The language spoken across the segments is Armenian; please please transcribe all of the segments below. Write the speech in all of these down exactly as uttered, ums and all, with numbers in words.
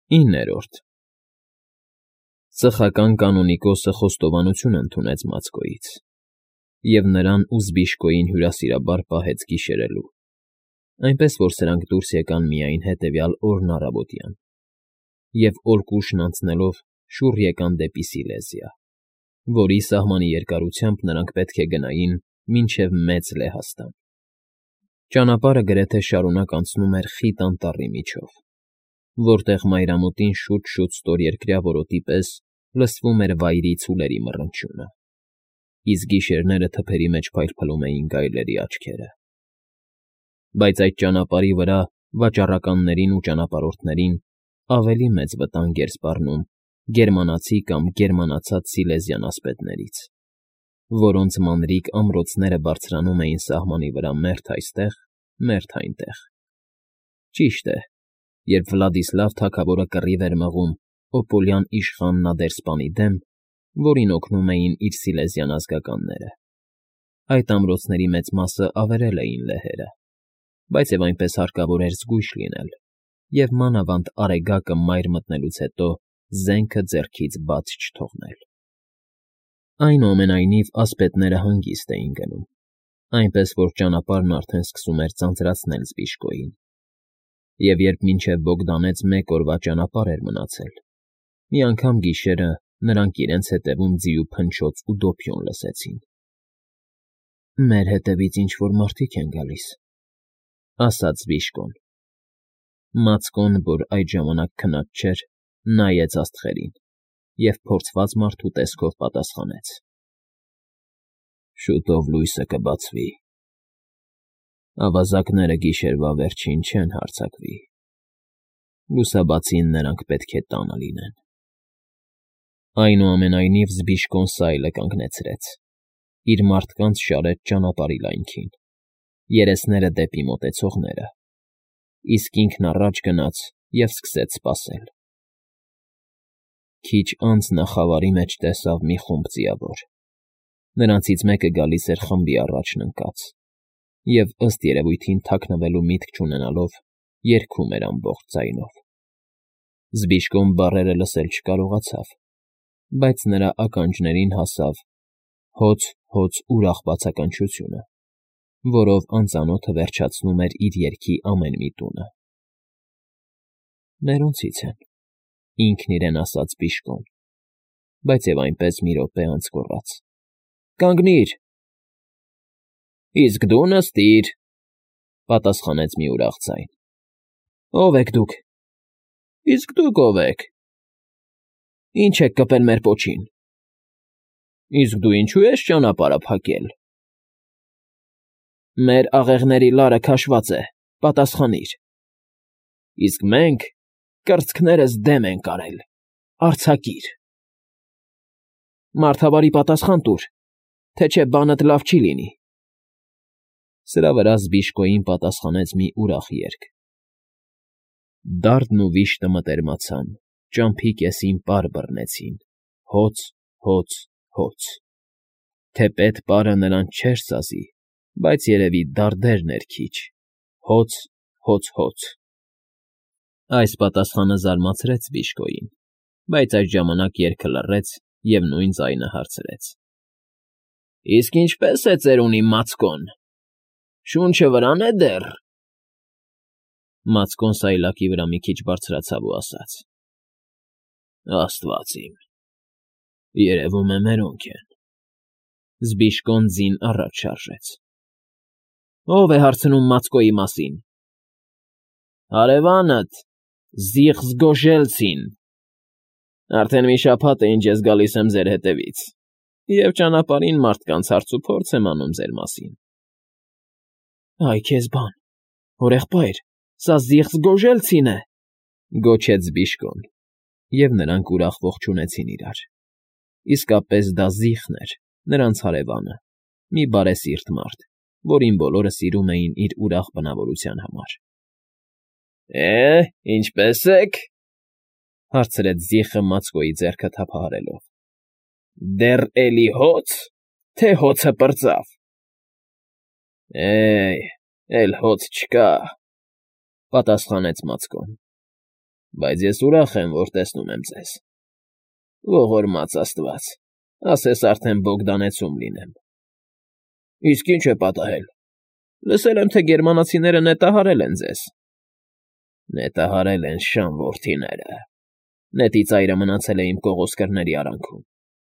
Իններորդ Ծխական կանոնիկոսը խոստովանություն ընդունեց Մացկոյից և նրան ու Զբիշկոյին հյուրասիրաբար պահեց գիշերելու, այնպես որ սրանք դուրս եկան միայն հետևյալ օրն առավոտյան և Օրկուշն անցնելով շուռ եկան դեպի Սիլեզիա, որի սահմանի երկարությամբ նրանք պետք է գնային մինչև Մեծ Լեհաստան։ Ճանապարհը գրեթե շարունակ անցնում էր խիտ անտառի միջով, որտեղ մայրամուտին շուտ-շուտ ստորերկրյա որոտի պես լսվում էր վայրի ցուլերի մռնչյունը, իսկ գիշերները թփերի մեջ փայլփլում էին գայլերի աչքերը։ Բայց այդ ճանապարհի վրա վաճառականներին ու ճանապարհորդներին ավելի մեծ վտանգ էր սպառնում գերմանացի կամ գերմանացած սիլեզյան ասպետներից, որոնց մանրիկ ամրոցները բարձրանում էին սահմանի վրա մերթ այստեղ, մերթ այնտեղ։ Ճիշտ է, երբ Վլադիսլավ թագավորը կռիվ էր մղում Օպոլյան իշխան Նադերսպանի դեմ, որին օգնում էին իր սիլեզյան ազգականները, այդ ամրոցների մեծ մասը ավերել էին լեհերը, բայց և այնպես հարկավոր էր զգույշ լինել և մանավանդ Արեգակը մայր մտնելուց հետո զենքը ձեռքից բաց չթողնել։ Այնուամենայնիվ ասպետները հանգիստ էին գնում, այնպես որ ճանապարհն արդեն սկսում էր ձանձրացնել Զբիշկոյին, և երբ մինչև Բոգդանեց մեկ օրվա ճանապարհ էր մնացել, մի անգամ գիշերը նրանք իրենց ետևում ձիու փնչոց ու դոփյուն լսեցին։ «Մեր հետևից ինչ֊որ մարդիկ են գալիս», ասաց Զբիշկոն։ Մացկոն, որ այդ ժամանակ քնած չէր, նայեց աստղերին և փորձված մարդու տեսքով պատասխանեց. «Շուտով լույսը կբացվի, ավազակները գիշերվա վերջին չեն հարձակվի, լուսաբացին նրանք պետք է տանը լինեն»։ Այնուամենայնիվ Զբիշկոն սայլը կանգնեցրեց, իր մարդկանց շարեց ճանապարհի լայնքին, երեսները դեպի մոտեցողները, իսկ ինքն առաջ գնաց և սկսեց սպասել։ Քիչ անց նա խավարի մեջ տեսավ մի խումբ ձիավոր. նրանցից մեկը գալիս էր խմբի առաջն ընկած և, ըստ երևույթին, թաքնվելու միտք չունենալով, երգում էր ամբողջ ձայնով։ Զբիշկոն բառերը լսել չկարողացավ, բայց նրա ականջներին հասավ հոց֊հոց ուրախ բացականչությունը, որով անծանոթը վերջացնում էր իր երգի ամեն մի տունը։ «Մերոնցից են», ինքն իրեն ասաց Զբիշկոն, բայց և այնպես մի րոպե անց գոռաց. «Կանգնի՛ր»։ «Իսկ դու նստիր», պատասխանեց մի ուրախ ձայն։ «Ո՞վ եք դուք»։ «Իսկ դուք ո՞վ եք»։ «Ի՞նչ եք կպել մեր պոչին»։ «Իսկ դու ինչո՞ւ ես ճանապարհը փակել»։ «Մեր աղեղների լարը քաշված է, պատասխանիր»։ «Իսկ մենք կրծքներս դեմ ենք արել, արձակիր»։ «Մարդավարի պատասխան տուր, թե չէ բանդ լավ չի լինի»։ Սրա վրա Զբիշկոյին պատասխանեց մի ուրախ երգ. Դարդն ու վիշտը մտերմացան, ճամփի կեսին պար բռնեցին, հոց, հոց, հոց, թեպետ պարը նրանց չէր սազի, բայց երևի դարդերն էր քիչ, հոց, հոց, հոց։ Այս պատասխանը զարմացրեց Զբիշկոյին, բայց այդ ժամանակ երգը լռեց և նույն ձայնը հարցրեց. «Իսկ ինչպե՞ս է ծերունի Մացկոն, շունչը վրան է դեռ»։ Մացկոն սայլակի վրա մի քիչ բարձրացավ ու ասաց. «Աստված իմ, երևում է մերոնք են»։ Զբիշկոն ձին առաջ շարժեց. «Ո՞վ է հարցնում Մացկոյի մասին»։ «Հարևանդ, Զիղ-Զգոժելցին. արդեն մի շաբաթ է, ինչ ես գալիս եմ ձեր հետևից և ճանապարհին մարդկանց հարցուփորձ եմ անում ձեր մասին»։ «Այ քեզ բան, հորեղբայր, սա Զիղ֊Զգոժելցին է», գոչեց Զբիշկոն, և նրանք ուրախ ողջունեցին իրար։ Իսկապես դա Զիխն էր, նրանց հարևանը, մի բարեսիրտ մարդ, որին բոլորը սիրում էին իր ուրախ բնավորության համար։ «Է՞, ինչպե՞ս եք», հարցրեց Զիխը Մացկոյի ձեռքը թափահարելով։ «Դեռ էլի հո՞ց, թե հոցը պրծավ»։ «Է, էլ հոց չկա», պատասխանեց Մացկոն։ Բայց ես ուրախ եմ, որ տեսնում եմ ձեզ։ Ողորմած Աստված, ասես արդեն Բոգդանեցում լինեմ։ Իսկ ինչ է պատահել։ Լսել եմ, թե գերմանացիները նետահարել են ձեզ։ Նետահարել են շան որդիները։ Նետի ծայրը մնացել է իմ կողոսկրների արանքում։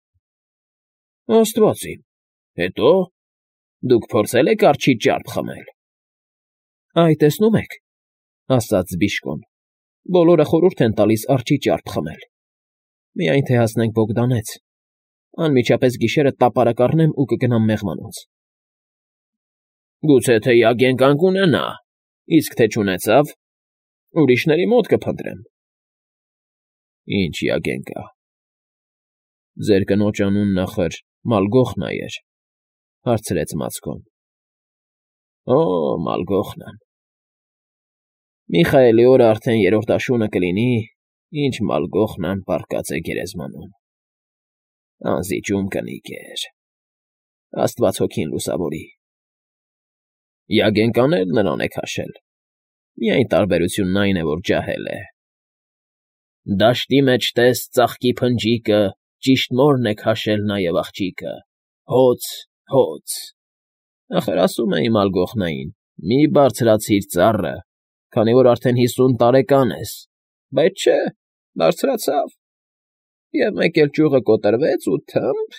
Աստված իմ, հետո դուք փորձել եք արջի ճարպ խմել։ Այ տեսնում եք, ասաց Զբիշկոն, բոլորը խորհուրդ են տալիս արջի ճարպ խմել։ Միայն թե հասնենք Բոգդանեց, անմիջապես գիշերը տապարը կառնեմ ու կգնամ մեղմանոց։ Գուցե թե յագեն կունենա, իսկ թե չունեցավ, ուրիշների մոտ կփնտրեմ։ Ինչ յագեն կա։ Ձեր կնոջ անունն ախր Մալգոխնա էր, հարցրեց Մացկոն։ Օ, Մալգոխնան։ Միխայելի օրը արդեն երրորդ աշունը կլինի, ինչ Մալգոխնան պառկած է գերեզմանում։ Անզիջում կնիկ էր։ Աստված հոգին լուսավորի։ Յագենկան էլ նրան է քաշել։ Միայն տարբերությունն այն է, որ ջահել է։ Դաշտի մեջ տես ծաղկի փնջիկը, ճիշտ մորն է քաշել նաև աղջիկը, հոց, հոց։ Ախր ասում էի Մալգոխնային, մի բարձրացիր ծառը, քանի որ արդեն հիսուն տարեկան ես, բայց չէ, բարձրացավ, և մեկ էլ ճյուղը կոտրվեց ու թմբ…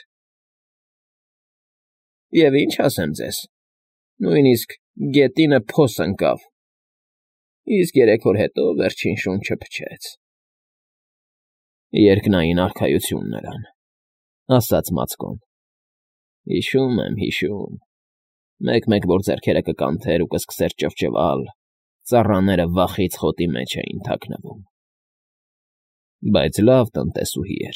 Եվ ինչ ասեմ ձեզ, նույնիսկ գետինը փոս ընկավ, իսկ երեք օր հետո վերջին շունչը փչեց։ Երկնային արքայություն նրան, ասաց Մացկոն։ Հիշում եմ, հիշում, մեկ-մեկ որ ձեռքերը կկանթեր ու կսկսեր ճվճվալ, ծառաները վախից խոտի մեջ էին թաքնվում։ Բայց լավ տնտեսուհի էր։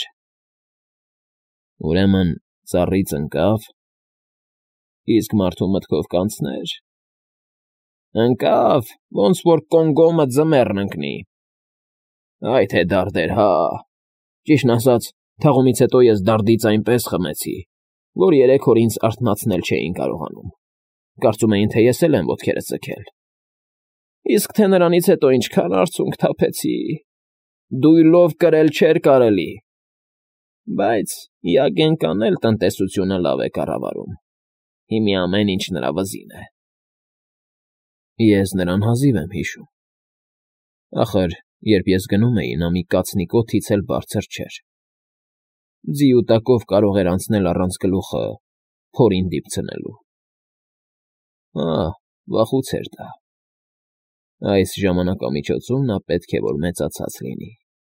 Ուրեմն ծառից ընկավ, իսկ մարդու մտքով կանցներ։ Ընկավ, ոնց որ կոնգոմը ձմեռն ընկնի։ Այ թե դարդեր, հա։ Ճիշտն ասած, թաղումից հետո ես դարդից այնպես խմեցի, որ երեք օր ինձ արթնացնել չէին կարողանում։ Կարծում էին, թե ես էլ եմ ոտքերս ձգել։ Իսկ թե նրանից հետո ինչքան արցունք թափեցի, դույլով կրել չէր կարելի։ Բայց յագենկան էլ տնտեսությունը լավ է կառավարում։ Հիմի ամեն ինչ նրա վզին է։ Ես նրան հազիվ եմ հիշում։ Ախր, երբ ես գնում էի, նա մի կացնի կոթից էլ բարձր չէր։ Ձի ու տակով կարող էր անցնել առանց գլուխը փորին դիպցնելու։ Ահ, վաղուց էր դա։ Այս ժամանակամիջոցում նա պետք է որ մեծացած լինի։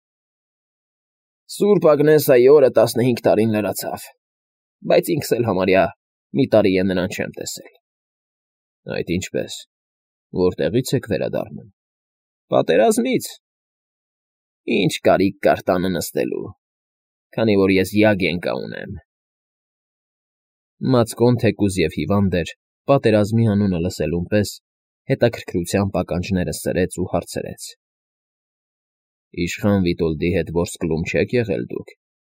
Սուրբ Ագնեսայի օրը տասնհինգ տարին լրացավ, բայց ինքս էլ համարյա մի տարի է նրան չեմ տեսել։ Այդ ինչպես, որտեղից եք վերադառնում։ Պատերազմից։ Ինչ կարիք կար տանը նստելու, քանի որ ես յագենկա ունեմ։ Մացկոն թեկուզ և հիվանդ էր, պատերազմի անունը լսելուն պես հետաքրքրությամբ ականջները սրեց ու հարցրեց. Իշխան Վիտոլդի հետ որսկլում չեք եղել դուք։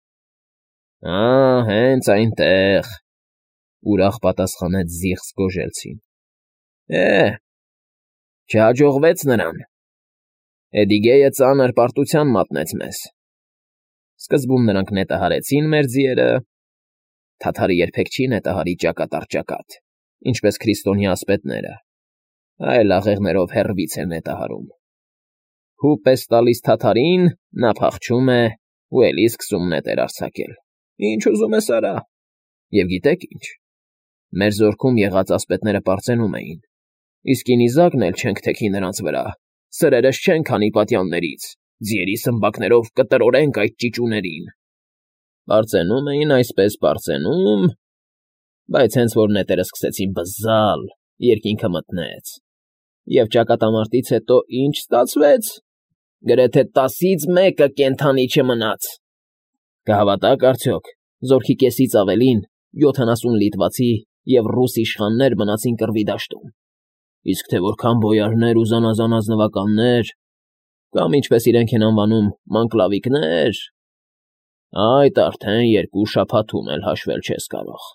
Ա, հենց այնտեղ, ուրախ պատասխանեց զիղծ Գոժելցին։ Է, չհաջողվեց նրան։ Էդիգեյը ծանր պարտության մատնեց մեզ։ Սկզբում նրանք նետահարեցին մեր ձիերը, թաթարը երբեք չի նետահարի ճակատ առ ճակատ, ինչպես քրիստոնյա ասպետները, այլ աղեղներով հեռվից է նետահարում։ Հուպ ես տալիս թաթարին, նա փախչում է ու էլի սկսում նետեր արձակել։ Ինչ ուզում ես արա։ Եվ գիտեք ինչ, մեր զորքում եղած ասպետները պարծենում էին, իսկ ինիզակն էլ չենք թեքի նրանց վրա, սրերս չենք հանի պատյաններից, ձիերի սմբակներով կտրորենք այդ ճիճուներին։ Պարծենում էին այսպես պարծենում, բայց հենց որ նետերը սկսեցին բզզալ, երկինքը մտնեց, և ճակատամարտից հետո ինչ ստացվեց, գրեթե տասից մեկը կենդանի չմնաց։ Կհավատաք արդյոք, զորքի կեսից ավելին յոթանասուն լիտվացի և ռուս իշխաններ մնացին կռվի դաշտում, իսկ թե որքան բոյարներ ու զանազան ազնվականներ, կամ ինչպես իրենք են անվանում մանկլավիկներ, այդ արդեն երկու շաբաթում էլ հաշվել չես կարող։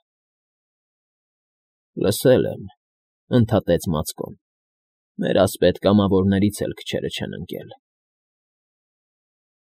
Լսել եմ, ընդհատեց Մացկոն, մեր ասպետ կամավորներից էլ քչերը չեն ընկել։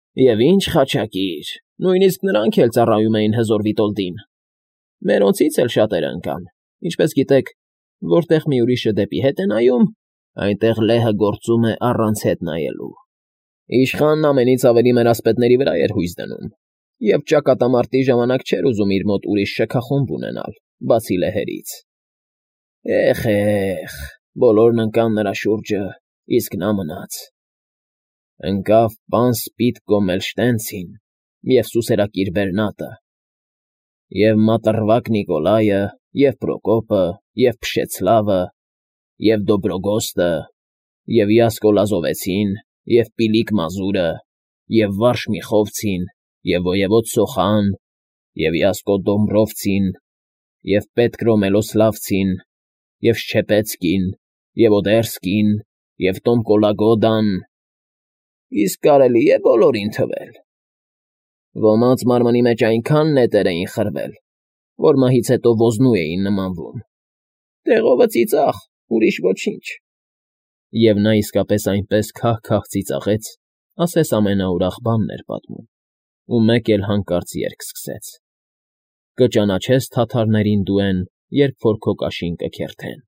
Եվ ինչ խաչակիր, նույնիսկ նրանք էլ ծառայում էին հզոր Վիտոլդին։ Մերոնցից էլ շատերը ընկան, ինչպես գիտեք, որտեղ մի ուրիշը դեպի հետ է նայում, այնտեղ լեհը գործում է առանց հետ նայելու։ Իշխանն ամենից ավելի մեր ասպետների վրա էր հույս դնում, և ճակատամարտի ժամանակ չէր ուզում իր մոտ ուրիշ շքախումբ ունենալ, բացի լեհերից։ Էխ, էխ, բոլորն ընկան նրա շուրջը, իսկ նա մնաց։ Ընկավ պան Սպիտկո Մելշտենցին և սուսերակիր Բերնատը, և Մատռվակ Նիկոլայը, և Պրոկոպը, և Փշեցլավը, և Դոբրոգոստը, և Յասկո Լազովեցին, և Պիլիկ Մազուրը, և Վարշ Միխովցին, և ոևոդ Սոխան, և Յասկո Դոմբրովցին, և Պետկրո Մելոսլավցին, և Շչեպեցկին, և Օդերսկին, և Տոմ Կոլագոդան, իսկ կարելի է բոլորին թվել։ Ոմանց մարմնի մեջ այնքան նետեր էին խրվել, որ մահից հետո ոզնու էին նմանվում։ Տեղովը ծիծաղ, ուրիշ ոչինչ։ Եվ նա իսկապես այնպես քահ֊քահ ծիծաղեց, ասես ամենաուրախ բանն էր պատմում, ու մեկ էլ հանկարծ երգ սկսեց. «Կճանաչես թաթարներին դու են, երբ որ քո կաշին կքերթեն»։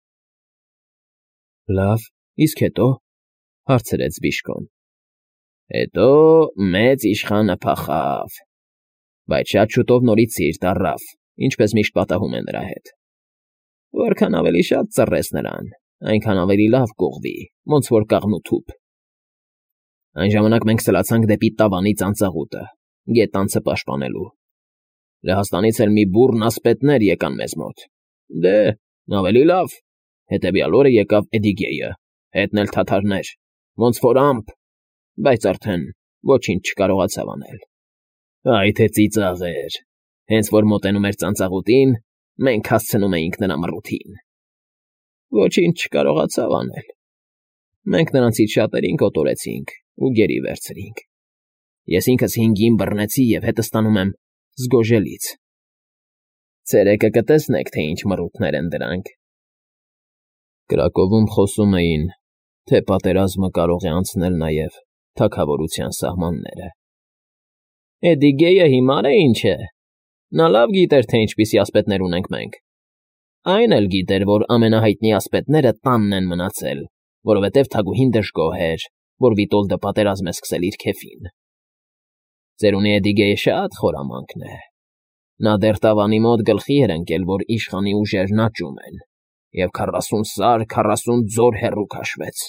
Լավ, իսկ հետո,֊ հարցրեց Բիժկոն։ Հետո մեծ իշխանը փախավ, բայց շատ շուտով նորից սիրտ առավ, ինչպես միշտ պատահում է նրա հետ։ Որքան ավելի շատ ծռես նրան, այնքան ավելի լավ կողվի, ոնց որ կաղնու թուփ։ Այն ժամանակ մենք սլացանք դեպի Տավանի ծանծաղուտը, գետանցը պաշտպանելու։ Լեհաստանից էլ մի բուռն ասպետներ եկան մեզ մոտ։ Դե, ավելի լավ, հետևյալ օրը եկավ Էդիգեյը, հետն էլ թաթարներ, ոնց որ ամպ, բայց արդեն ոչինչ չկարողացավ անել։ Այ թե ծիծաղ էր, հենց որ մոտենում էր ծանծաղուտին, մենք հասցնում էինք նրա մռութին։ Ոչինչ չկարողացավ անել։ Մենք նրանցից շատերին կոտորեցինք ու գերի վերցրինք։ Ես ինքս հինգին բռնեցի և հետը ստանում եմ Զգոժելից։ Ցերեկը կտեսնեք, թե ինչ մռութներ են դրանք։ Կրակովում խոսում էին, թե պատերազմը կարող է անցնել նաև թագավորության սահմանները։ Էդիգեյը հիմար է, ինչ է։ Նա լավ գիտեր, թե ինչպիսի ասպետներ ունենք մենք։ Այն էլ գիտեր, որ ամենահայտնի ասպետները տանն են մնացել, որովհետև թագուհին դժգոհ էր, որ Վիտոլդը պատերազմ է սկսել իր քեֆին։ Ծերունի Էդիգեյը շատ խորամանկ է։ Նա դեռ Տավանի մոտ գլխի էր ընկել, որ իշխանի ուժերն աճում են, և քառասուն սար, քառասուն ձոր հեռու քաշվեց։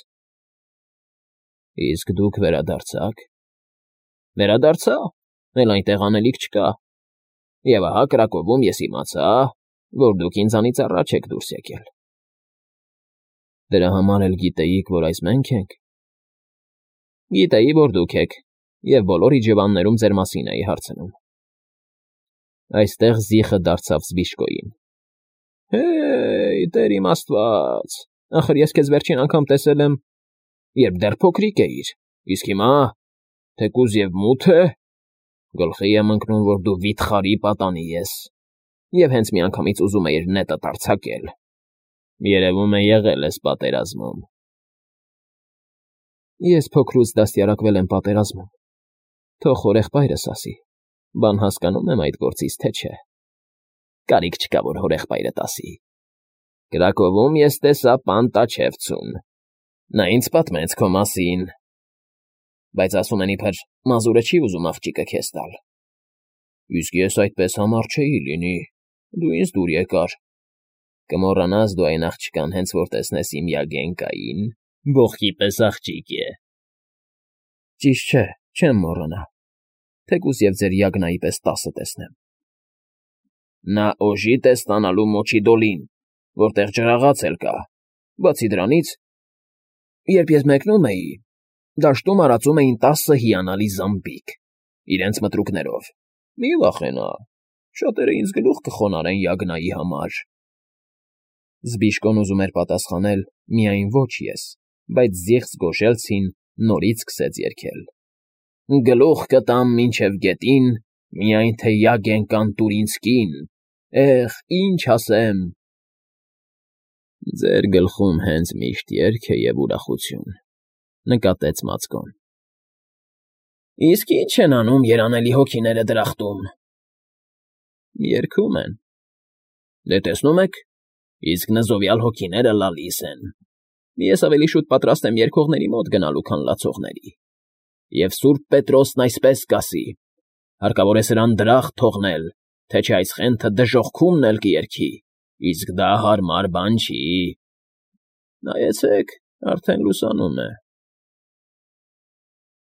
Իսկ դուք վերադարձա՞ք։ Վերադարձա, էլ այնտեղ անելիք չկա։ Եվ ահա Կրակովում ես իմացա, որ դուք ինձանից առաջ եք դուրս եկել։ Դրա համար էլ գիտեիք, որ այս մենք ենք։ Գիտեի, որ դուք եք, և բոլոր իջևաններում ձեր մասին էի հարցնում։ Այստեղ զիխը դարձավ Զբիշկոյին։ Հե՜յ, Տեր իմ Աստված, ախր ես քեզ վերջին անգամ տեսել եմ, երբ դեռ փոքրիկ էիր, իսկ հիմա, թեկուզ և մութ է, գլխի եմ ընկնում, որ դու վիթխարի պատանի ես, և հենց միանգամից ուզում էիր նետդ արձակել։ Երևում է եղել ես պատերազմում։ Ես փոքրուց դաստիարակվել եմ պատերազմում։ Թող հորեղբայրս ասի, բան հասկանում եմ այդ գործից, թե չէ։ Կարիք չկա, որ հորեղբայրդ ասի։ Կրակովում ես տեսա պան Տաչևցուն։ Նա ինձ պատմեց քո մասին։ Բայց ասում են իբր մազուրը չի ուզում աղջիկը քեզ տալ։ Իսկ ես այդպես համառ չէի լինի, դու ինձ դուր եկար։ Կմոռանաս դու այն աղջկան, հենց որ տեսնես իմ Յագենկային, բողոքի պես աղջիկ է։ Ճիշտ չէ, չեմ մոռանա, թեկուզ և ձեր Յագնայի պես տասը տեսնեմ։ Նա օժիտ է ստանալու Մոչիդոլին, որտեղ ջրաղաց էլ կա, բացի դրանից, երբ ես մեկնում էի, դաշտում արածում էին տասը հիանալի զամբիկ, իրենց մտրուկներով, մի վախենա, շատերը ինձ գլուխ կխոնարհեն Յագնայի համար։ Զբիշկոն ուզում էր պատասխանել միայն ոչ ես, բայց զիղծ Զգոժելցին նորից սկսեց երգել. Գլուխ կտամ մինչև գետին, միայն թե Յագենկան տուր ինձ կին, էխ, ինչ ասեմ։ Ձեր գլխում հենց միշտ երգ է և ուրախություն, նկատեց Մացկոն։ Իսկ ի՞նչ են անում երանելի հոգիները դրախտում։ Երգում են։ Դե տեսնում եք, իսկ նզովյալ հոգիները լալիս են։ Ես ավելի շուտ պատրաստ եմ երգողների մոտ գնալու, քան լացողների։ Եվ սուրբ Պետրոսն այսպես կասի. հարկավոր է սրան դրախտ թողնել, թե չէ այս խենթը դժոխքումն էլ կերգի, իսկ դա հարմար բան չի։ Նայեցեք, արդեն լուսանում է։